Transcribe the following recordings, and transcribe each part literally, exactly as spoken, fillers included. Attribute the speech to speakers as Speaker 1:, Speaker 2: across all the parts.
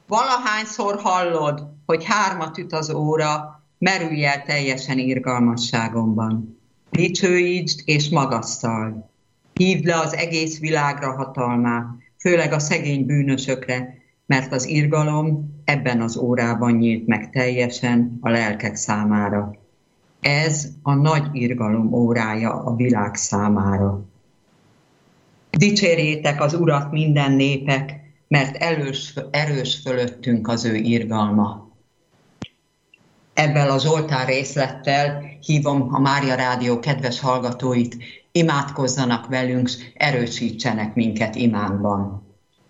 Speaker 1: Valahányszor hallod, hogy hármat üt az óra, merülj el teljesen irgalmasságomban. Dicsőítsd és magasztald. Hívd le az egész világra hatalmát, főleg a szegény bűnösökre, mert az irgalom ebben az órában nyílt meg teljesen a lelkek számára. Ez a nagy irgalom órája a világ számára. Dicsérjétek az Urat minden népek, mert erős, erős fölöttünk az ő irgalma. Ebben az Zsoltár részlettel hívom a Mária Rádió kedves hallgatóit, imádkozzanak velünk, erősítsenek minket imánkban.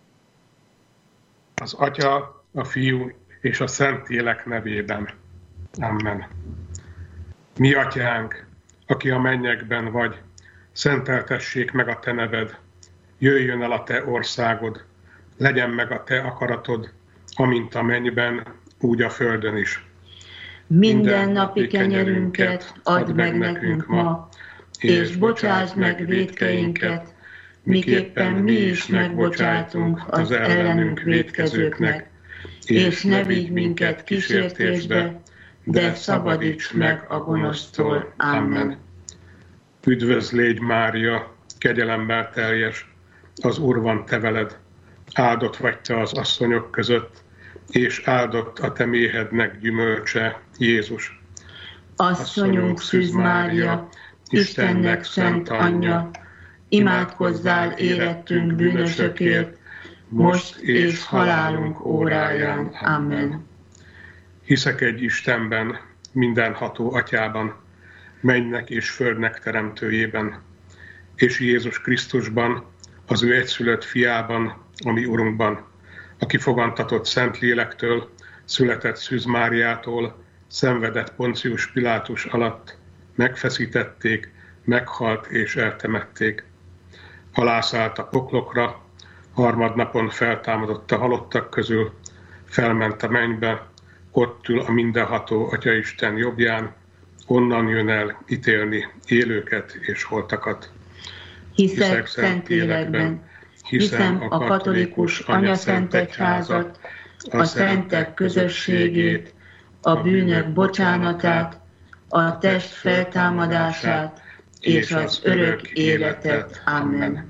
Speaker 2: Az Atya, a Fiú és a Szentlélek nevében. Amen. Mi Atyánk, aki a mennyekben vagy, szenteltessék meg a te neved, jöjjön el a te országod, legyen meg a te akaratod, amint a mennyben, úgy a földön is.
Speaker 3: Minden napi kenyerünket add meg nekünk ma, és bocsásd meg vétkeinket, miképpen mi is megbocsátunk az ellenünk vétkezőknek, és ne vigy minket kísértésbe, de szabadíts meg a gonosztól. Amen.
Speaker 2: Üdvözl légy, Mária, kegyelemmel teljes, az Úr van te veled, áldott vagy te az asszonyok között, és áldott a te méhednek gyümölcse, Jézus.
Speaker 3: Asszonyunk Szűz Mária, Istennek szent anyja, imádkozzál érettünk bűnösökért, most és halálunk óráján. Amen.
Speaker 2: Hiszek egy Istenben, mindenható Atyában, mennynek és földnek teremtőjében, és Jézus Krisztusban, az ő egyszülött fiában, a mi Urunkban, aki fogantatott Szentlélektől, született Szűz Máriától, szenvedett Poncius Pilátus alatt, megfeszítették, meghalt és eltemették. Alászállt a poklokra, harmadnapon feltámadott a halottak közül, felment a mennybe, ott ül a mindenható Atyaisten jobbján, onnan jön el ítélni élőket és holtakat.
Speaker 3: Hiszek Szentlélekben, hiszem a katolikus anyaszentegyházat, a szentek közösségét, a bűnök bocsánatát, a test feltámadását és az örök életet. Amen.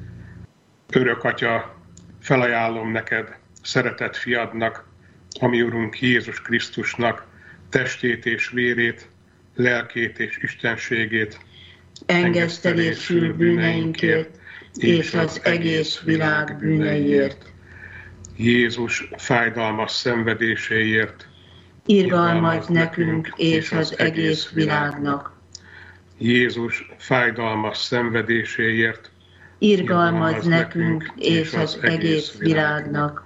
Speaker 2: Örök Atya, felajánlom neked, szeretett fiadnak, a mi Urunk Jézus Krisztusnak, testét és vérét, lelkét és istenségét,
Speaker 3: engesztelésül bűneinkért és az egész világ bűneiért.
Speaker 2: Jézus fájdalmas szenvedéséért,
Speaker 3: irgalmazz nekünk és az egész világnak.
Speaker 2: Jézus fájdalmas szenvedéséért,
Speaker 3: irgalmazz nekünk és az egész világnak.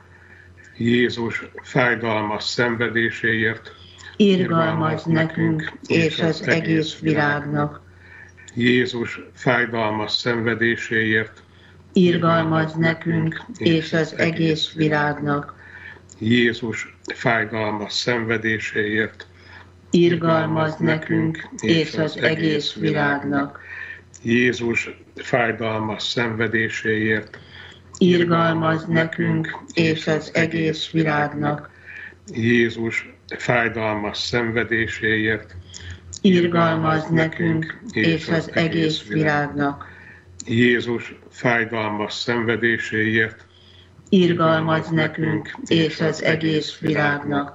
Speaker 2: Jézus fájdalmas szenvedéséért,
Speaker 3: irgalmazz nekünk és az egész világnak.
Speaker 2: Jézus fájdalmas szenvedéséért,
Speaker 3: irgalmazz nekünk és az egész világnak.
Speaker 2: Jézus fájdalmas szenvedéséért,
Speaker 3: irgalmazz nekünk és az egész világnak.
Speaker 2: Jézus fájdalmas szenvedéséért,
Speaker 3: irgalmazz nekünk és az egész világnak.
Speaker 2: Jézus fájdalmas szenvedéséért,
Speaker 3: irgalmazz nekünk és az egész világnak.
Speaker 2: Jézus fájdalmas szenvedéséért,
Speaker 3: irgalmazz nekünk és az egész világnak.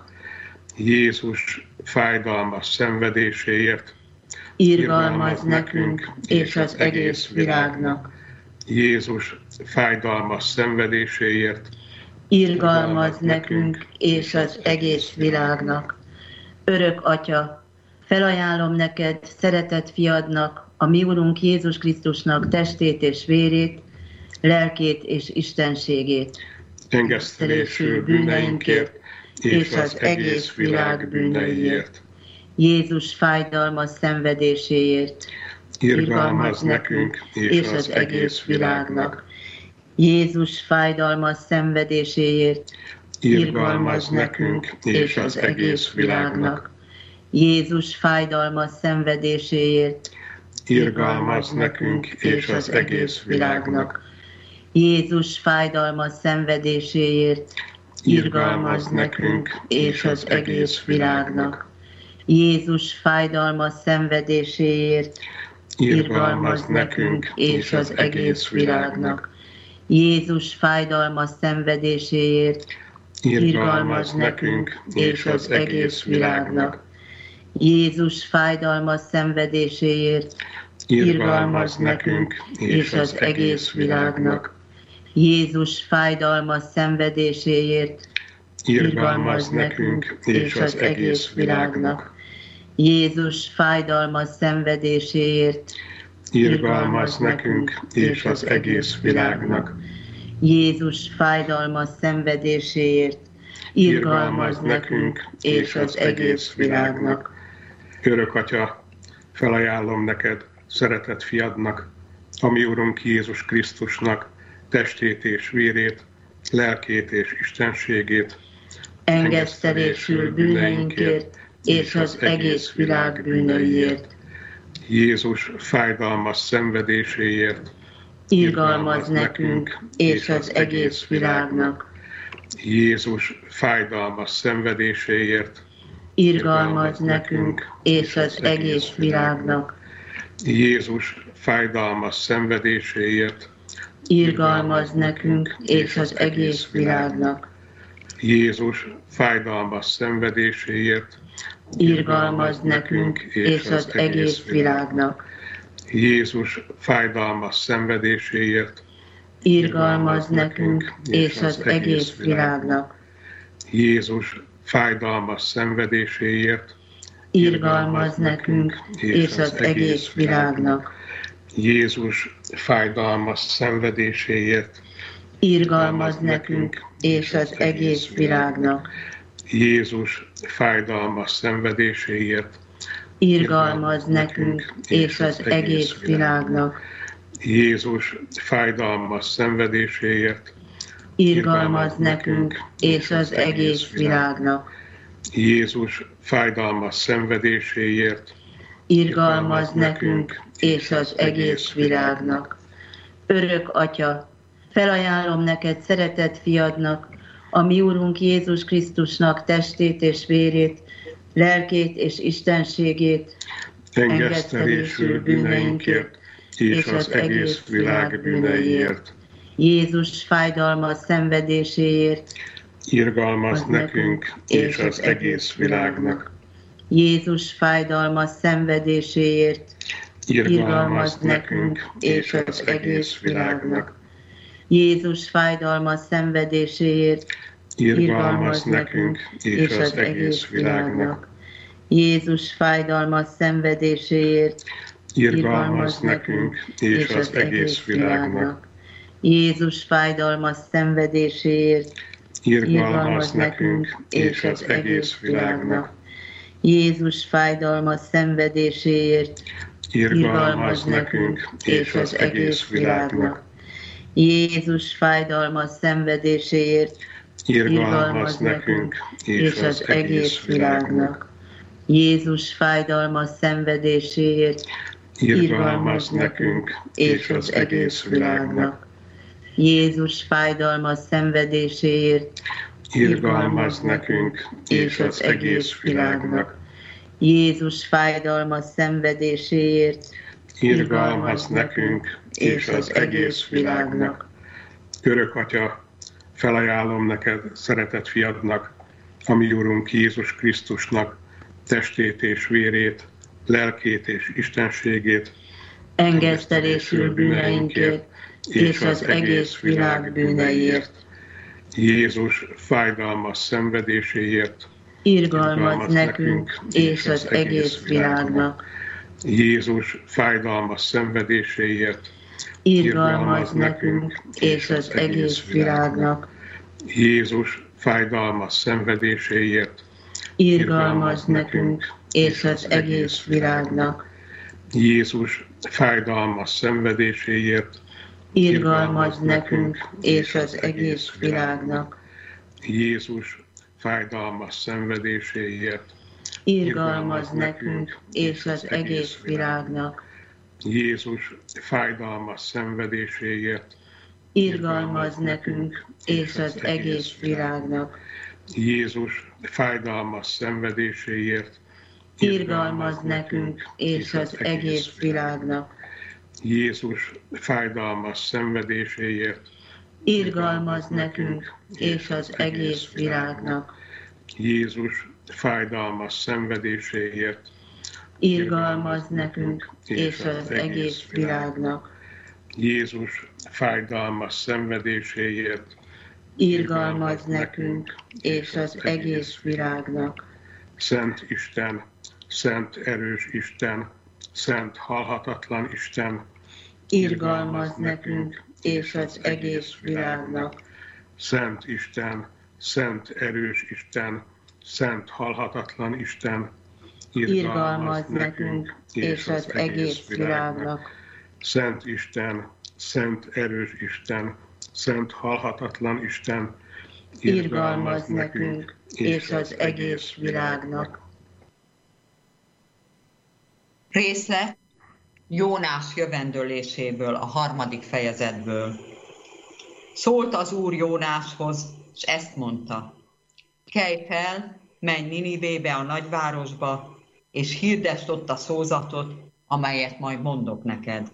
Speaker 2: Jézus fájdalmas szenvedéséért,
Speaker 3: irgalmazz nekünk és az egész világnak.
Speaker 2: Jézus fájdalmas szenvedéséért,
Speaker 3: irgalmazz nekünk és az egész világnak. Örök Atya, felajánlom neked, szeretett fiadnak, a mi Urunk Jézus Krisztusnak testét és vérét, lelkét és istenségét,
Speaker 2: engesztelésül bűneinkért és az egész világ bűneiért.
Speaker 3: Jézus fájdalmas szenvedéséért,
Speaker 2: irgalmazz nekünk és az egész világnak.
Speaker 3: Jézus fájdalmas szenvedéséért,
Speaker 2: irgalmazz nekünk és az egész világnak.
Speaker 3: Jézus fájdalmas szenvedéséért,
Speaker 2: irgalmazz nekünk és az egész világnak.
Speaker 3: Jézus fájdalmas szenvedéséért, irgalmazz nekünk és az egész világnak. Jézus fájdalmas szenvedéséért, irgalmazz nekünk és az egész világnak. Jézus fájdalmas szenvedéséért, irgalmazz nekünk és az egész világnak. Jézus fájdalmas szenvedéséért, irgalmazz nekünk és az egész világnak. Jézus fájdalmas szenvedéséért, irgalmazz nekünk és az egész világnak. Jézus fájdalmas szenvedéséért,
Speaker 2: irgalmazz nekünk és az egész világnak.
Speaker 3: Jézus fájdalmas szenvedéséért, irgalmazz nekünk és az egész világnak.
Speaker 2: Örök Atya, felajánlom neked, szeretett fiadnak, a mi Urunk Jézus Krisztusnak testét és vérét, lelkét és istenségét,
Speaker 3: engesztelésül bűneinkért és az egész világ bűneiért.
Speaker 2: Jézus fájdalmas szenvedéséért,
Speaker 3: irgalmazz nekünk és az egész világnak.
Speaker 2: Jézus fájdalmas szenvedéséért,
Speaker 3: irgalmazz nekünk és az egész világnak.
Speaker 2: Jézus fájdalmas szenvedéséért,
Speaker 3: irgalmazz nekünk és az egész világnak.
Speaker 2: Jézus fájdalmas szenvedéséért,
Speaker 3: irgalmazz nekünk és az egész világnak.
Speaker 2: Jézus fájdalmas szenvedéséért,
Speaker 3: irgalmazz nekünk és az egész világnak.
Speaker 2: Jézus fájdalmas szenvedéséért,
Speaker 3: irgalmazz nekünk és az egész világnak.
Speaker 2: Jézus fájdalmas szenvedéséért,
Speaker 3: irgalmazz nekünk és az egész világnak.
Speaker 2: Jézus fájdalmas szenvedéséért,
Speaker 3: irgalmazz nekünk és az egész világnak.
Speaker 2: Jézus fájdalmas szenvedéséért,
Speaker 3: irgalmazz nekünk és az egész világnak.
Speaker 2: Jézus fájdalmas szenvedéséért,
Speaker 3: irgalmazz nekünk és az egész világnak. Örök Atya, felajánlom neked szeretett fiadnak, a mi Úrunk Jézus Krisztusnak testét és vérét, lelkét és istenségét,
Speaker 2: engesztelésül bűneinkért és az egész világ bűneiért.
Speaker 3: Jézus fájdalmas szenvedéséért,
Speaker 2: irgalmazz nekünk és az egész világnak.
Speaker 3: Jézus fájdalmas szenvedéséért,
Speaker 2: irgalmazz nekünk és az egész világnak.
Speaker 3: Jézus fájdalmas szenvedéséért,
Speaker 2: irgalmazz nekünk és az egész világnak.
Speaker 3: Jézus fájdalmas szenvedéséért,
Speaker 2: irgalmazz nekünk és az egész világnak.
Speaker 3: Jézus fájdalmas szenvedéséért,
Speaker 2: irgalmazz nekünk és az egész világnak.
Speaker 3: Jézus fájdalmas szenvedéséért,
Speaker 2: irgalmazz nekünk és az egész világnak.
Speaker 3: Jézus fájdalmas szenvedéséért,
Speaker 2: irgalmazz nekünk és az egész világnak.
Speaker 3: Jézus fájdalmas szenvedéséért,
Speaker 2: irgalmazz nekünk és az egész világnak.
Speaker 3: Jézus fájdalmas szenvedéséért,
Speaker 2: irgalmazz nekünk és az egész világnak.
Speaker 3: Jézus fájdalmas szenvedéséért,
Speaker 2: irgalmazz nekünk és az egész világnak. Örök Atya, felajánlom neked, szeretett fiadnak, a mi Urunk Jézus Krisztusnak testét és vérét, lelkét és istenségét,
Speaker 3: engesztelésül bűneinkért és az egész világ bűneiért.
Speaker 2: Jézus fájdalmas szenvedéséért,
Speaker 3: irgalmazz nekünk és az egész világnak.
Speaker 2: Jézus fájdalmas szenvedéséért,
Speaker 3: irgalmazz nekünk és az egész világnak.
Speaker 2: Jézus fájdalmas szenvedéséért,
Speaker 3: irgalmazz nekünk és az egész világnak.
Speaker 2: Jézus fájdalmas szenvedéséért,
Speaker 3: irgalmazz nekünk és az egész világnak.
Speaker 2: Jézus fájdalmas szenvedéséért,
Speaker 3: irgalmazz nekünk és az egész világnak.
Speaker 2: Jézus fájdalmas szenvedéséért,
Speaker 3: irgalmazz nekünk és az egész világnak.
Speaker 2: Jézus fájdalmas szenvedéséért,
Speaker 3: irgalmazz nekünk és az egész világnak.
Speaker 2: Jézus fájdalmas szenvedéséért,
Speaker 3: irgalmazz nekünk és az egész világnak.
Speaker 2: Jézus fájdalmas szenvedéséért,
Speaker 3: irgalmazz nekünk és az egész világnak.
Speaker 2: Jézus fájdalmas szenvedéséért,
Speaker 3: irgalmazz nekünk és az egész világnak.
Speaker 2: Szent Isten, szent erős Isten, szent halhatatlan Isten,
Speaker 3: irgalmazz nekünk és az egész világnak.
Speaker 2: Szent Isten, szent erős Isten, szent halhatatlan Isten,
Speaker 3: irgalmazz nekünk és az egész világnak.
Speaker 2: Szent Isten, szent erős Isten, szent halhatatlan Isten,
Speaker 3: irgalmazz nekünk és az egész világnak.
Speaker 1: Részlet Jónás jövendőléséből, a harmadik fejezetből. Szólt az Úr Jónáshoz, és ezt mondta: kelj fel, menj Ninivébe, a nagyvárosba, és hirdesd ott a szózatot, amelyet majd mondok neked.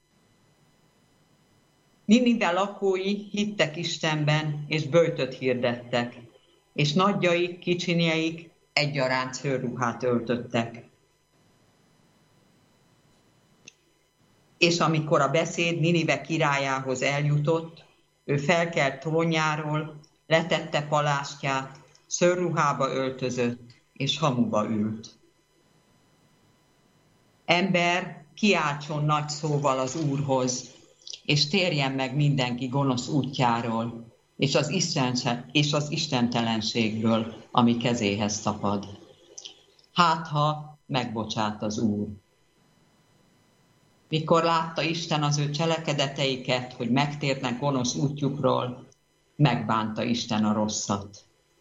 Speaker 1: Ninive lakói hittek Istenben, és böjtöt hirdettek, és nagyjaik, kicsinyeik egyaránt szőrruhát öltöttek. És amikor a beszéd Ninive királyához eljutott, ő felkelt trónjáról, letette palástját, szőrruhába öltözött, és hamuba ült. Ember, kiáltson nagy szóval az Úrhoz, és térjen meg mindenki gonosz útjáról, és az, Isten, és az istentelenségből, ami kezéhez tapad. Hát, ha megbocsát az Úr. Mikor látta Isten az ő cselekedeteiket, hogy megtérnek gonosz útjukról, megbánta Isten a rosszat.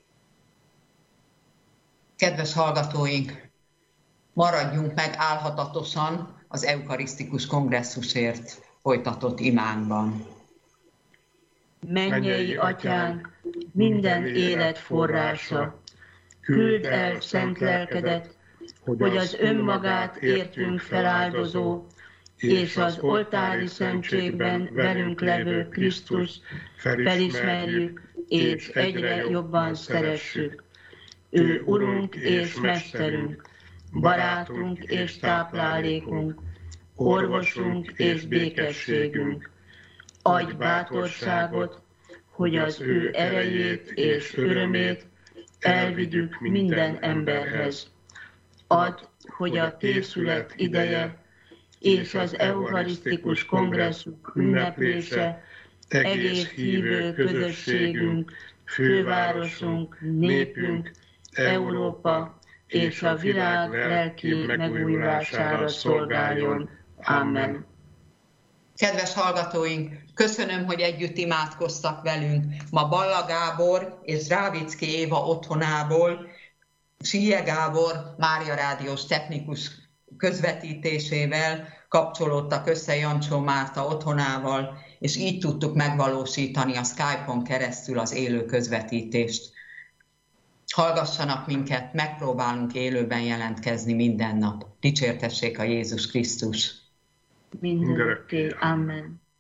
Speaker 1: Kedves hallgatóink, maradjunk meg álhatatosan az eukarisztikus kongresszusért folytatott imánkban.
Speaker 3: Mennyei Atyánk, minden élet forrása, küldd el szent lelkedet, hogy az önmagát értünk feláldozó, és az oltári szentségben velünk levő Krisztus felismerjük, és egyre jobban szeressük. Ő Urunk és Mesterünk, barátunk és táplálékunk, orvosunk és békességünk. Adj bátorságot, hogy az ő erejét és örömét elvigyük minden emberhez. Add, hogy a készület ideje és az eukarisztikus kongresszus ünneplése egész hívő közösségünk, fővárosunk, népünk, Európa és a világ lelki megújulására szolgáljon. Amen.
Speaker 1: Kedves hallgatóink, köszönöm, hogy együtt imádkoztak velünk. Ma Balla Gábor és Rávicki Éva otthonából Síje Gábor Mária Rádiós technikus közvetítésével kapcsolódtak össze Jancsó Márta otthonával, és így tudtuk megvalósítani a Skype-on keresztül az élő közvetítést. Hallgassanak minket, megpróbálunk élőben jelentkezni minden nap. Dicsértessék a Jézus Krisztus!
Speaker 3: Mindörökké. Amen.